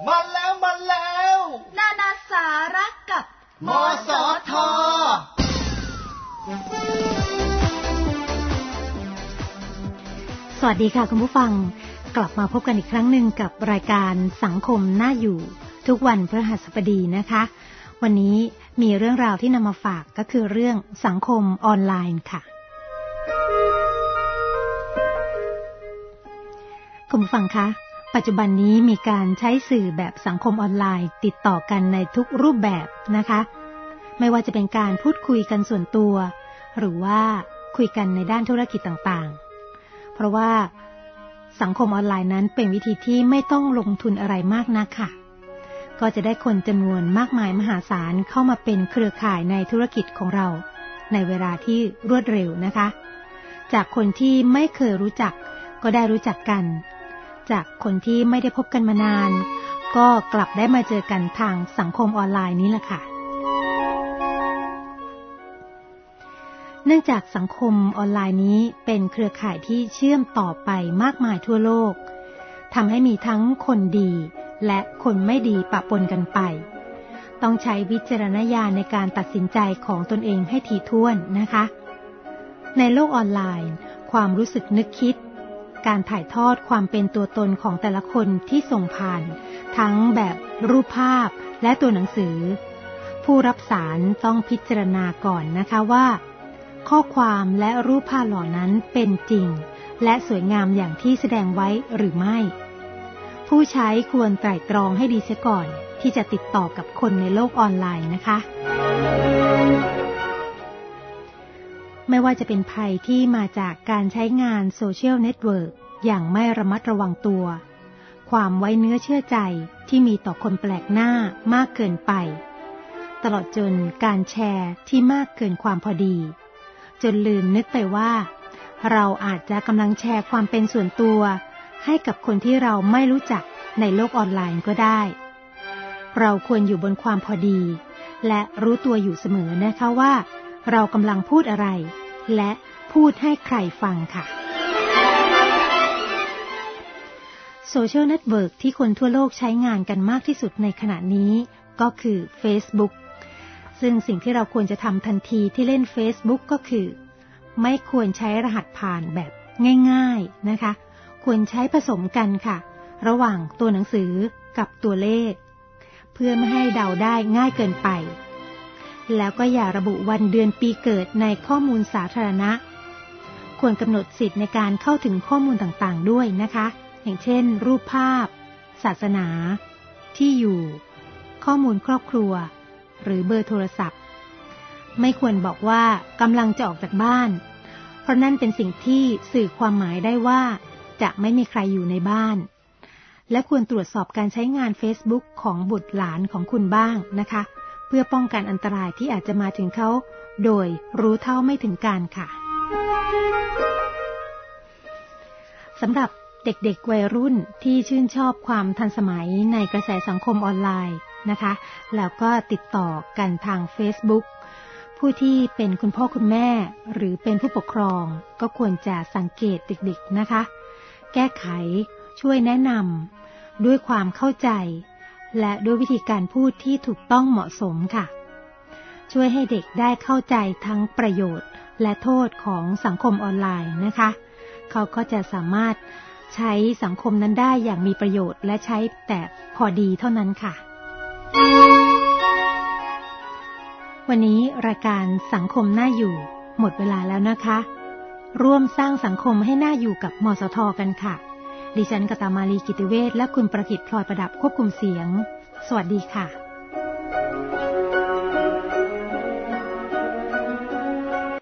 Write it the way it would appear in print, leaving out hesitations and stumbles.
มาแล้วนานาสาระกับมสท. สวัสดีค่ะคุณผู้ฟังกลับมาพบกันอีกครั้งหนึ่งกับรายการสังคมน่าอยู่ทุกวันพฤหัสบดีนะคะวันนี้มีเรื่องราวที่นำมาฝากก็คือเรื่องสังคมออนไลน์ค่ะคุณผู้ฟังคะปัจจุบันนี้มีการใช้สื่อแบบสังคมออนไลน์ติดต่อกันในทุกรูปแบบนะคะไม่ว่าจะเป็นการพูดคุยกันส่วนตัวหรือว่าคุยกันในด้านธุรกิจต่างๆเพราะว่าสังคมออนไลน์นั้นเป็นวิธีที่ไม่ต้องลงทุนอะไรมากนักค่ะก็จะได้คนจำนวนมากมายมหาศาลเข้ามาเป็นเครือข่ายในธุรกิจของเราในเวลาที่รวดเร็วนะคะจากคนที่ไม่เคยรู้จักก็ได้รู้จักกันจากคนที่ไม่ได้พบกันมานานก็กลับได้มาเจอกันทางสังคมออนไลน์นี้แหละค่ะเนื่องจากสังคมออนไลน์นี้เป็นเครือข่ายที่เชื่อมต่อไปมากมายทั่วโลกทำให้มีทั้งคนดีและคนไม่ดีปะปนกันไปต้องใช้วิจารณญาณในการตัดสินใจของตนเองให้ถี่ถ้วนนะคะในโลกออนไลน์ความรู้สึกนึกคิดการถ่ายทอดความเป็นตัวตนของแต่ละคนที่ส่งผ่านทั้งแบบรูปภาพและตัวหนังสือผู้รับสารต้องพิจารณาก่อนนะคะว่าข้อความและรูปภาพเหล่านั้นเป็นจริงและสวยงามอย่างที่แสดงไว้หรือไม่ผู้ใช้ควรไตร่ตรองให้ดีเสียก่อนที่จะติดต่อกับคนในโลกออนไลน์นะคะไม่ว่าจะเป็นภัยที่มาจากการใช้งานโซเชียลเน็ตเวิร์กอย่างไม่ระมัดระวังตัวความไว้เนื้อเชื่อใจที่มีต่อคนแปลกหน้ามากเกินไปตลอดจนการแชร์ที่มากเกินความพอดีจนลืมนึกไปว่าเราอาจจะกำลังแชร์ความเป็นส่วนตัวให้กับคนที่เราไม่รู้จักในโลกออนไลน์ก็ได้เราควรอยู่บนความพอดีและรู้ตัวอยู่เสมอนะคะว่าเรากำลังพูดอะไรและพูดให้ใครฟังค่ะโซเชียลเน็ตเวิร์กที่คนทั่วโลกใช้งานกันมากที่สุดในขณะนี้ก็คือ Facebook ซึ่งสิ่งที่เราควรจะทำทันทีที่เล่น Facebook ก็คือไม่ควรใช้รหัสผ่านแบบง่ายๆนะคะควรใช้ผสมกันค่ะระหว่างตัวหนังสือกับตัวเลขเพื่อไม่ให้เดาได้ง่ายเกินไปแล้วก็อย่าระบุวันเดือนปีเกิดในข้อมูลสาธารณะควรกำหนดสิทธิ์ในการเข้าถึงข้อมูลต่างๆด้วยนะคะอย่างเช่นรูปภาพศาสนาที่อยู่ข้อมูลครอบครัวหรือเบอร์โทรศัพท์ไม่ควรบอกว่ากำลังจะออกจากบ้านเพราะนั่นเป็นสิ่งที่สื่อความหมายได้ว่าจะไม่มีใครอยู่ในบ้านและควรตรวจสอบการใช้งาน Facebook ของบุตรหลานของคุณบ้างนะคะเพื่อป้องกันอันตรายที่อาจจะมาถึงเขาโดยรู้เท่าไม่ถึงการค่ะสำหรับเด็กๆวัยรุ่นที่ชื่นชอบความทันสมัยในกระแสสังคมออนไลน์นะคะแล้วก็ติดต่อกันทาง Facebook ผู้ที่เป็นคุณพ่อคุณแม่หรือเป็นผู้ปกครองก็ควรจะสังเกตเด็กๆนะคะแก้ไขช่วยแนะนำด้วยความเข้าใจและด้วยวิธีการพูดที่ถูกต้องเหมาะสมค่ะช่วยให้เด็กได้เข้าใจทั้งประโยชน์และโทษของสังคมออนไลน์นะคะเขาก็จะสามารถใช้สังคมนั้นได้อย่างมีประโยชน์และใช้แต่พอดีเท่านั้นค่ะวันนี้รายการสังคมน่าอยู่หมดเวลาแล้วนะคะร่วมสร้างสังคมให้น่าอยู่กับมสท.กันค่ะดิฉันกตมาลีกิติเวชและคุณประกิตพลอยประดับควบคุมเสียงสวัสดีค่ะ